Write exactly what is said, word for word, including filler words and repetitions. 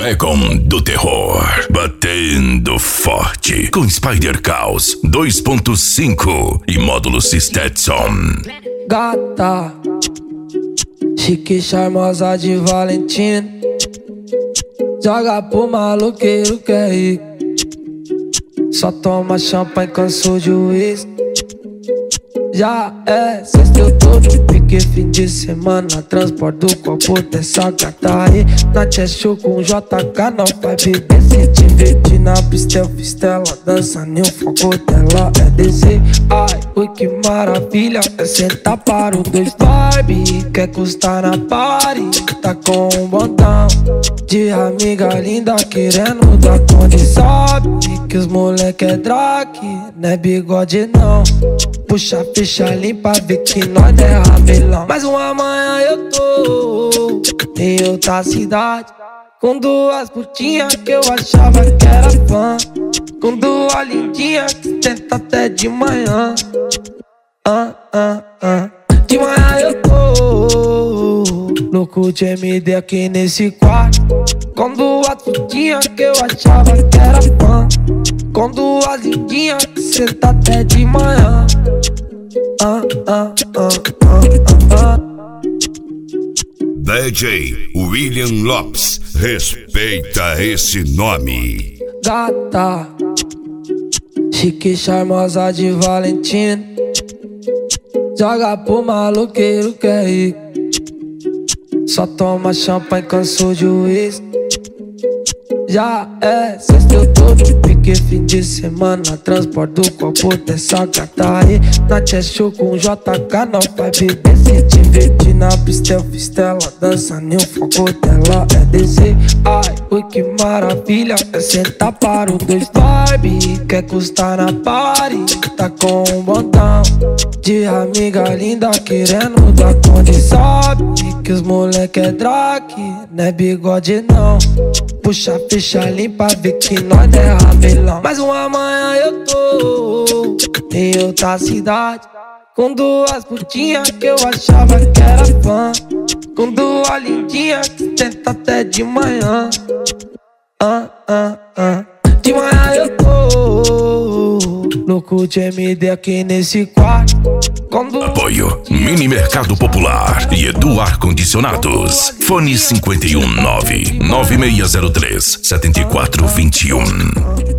é com do terror, batendo forte, com Spider Caos dois ponto cinco e módulo Stetson. Gata, chique charmosa de Valentina, joga pro maluqueiro que é rico, só toma champanhe, cansou de uísque. Já é sexta, eu tô no pique, fim de semana, transporto o copo dessa gata aí. Na Cheshire com J K, não vai beber, se divertir na pista, eu fiz tela, dança nem o foco dela é descer. Ai, oi que maravilha, é sentar para o dois Barbie, quer custar na party, tá com um botão de amiga linda querendo dar conta. Sabe que os moleque é drag, não é bigode não. Puxa, ficha limpa, vê que nós não é rabelão. Mas uma manhã eu tô em outra cidade, com duas putinhas que eu achava que era fã, com duas lindinhas que tenta até de manhã. Ah, ah, ah. De manhã eu tô louco de M D aqui nesse quarto, com duas putinhas que eu achava que era fã, com duas lindinhas que senta até de manhã. Ah, ah, ah, ah, ah. D J William Lopes, respeita esse nome. Gata, chique charmosa de Valentina, joga pro maluqueiro que é rico, só toma champanhe, cansou de uísque. Já é sexta, eu tô no pique, fim de semana, transporto o copo dessa gata aí. Na Cheshire com J K, não vai beber, se divertir na pista, eu fiz tela, dança nem o foco dela é descer. Ai, oi que maravilha, é sentar para o dois Barbie, quer custar na party, tá com um botão de amiga linda querendo dar conta. Sabe que os moleque é drag, não é bigode não. Puxa, ficha limpa, vê que nós não é rabelão. Mas uma manhã eu tô em outra cidade, com duas putinhas que eu achava que era fã, com duas lindinhas que tenta até de manhã. Ah, ah, ah. De manhã eu tô louco de M D aqui nesse quarto, com duas... Apoio Mini Mercado Popular e Edu Ar-Condicionados. Fone cinco um nove, nove seis zero três, sete quatro dois um.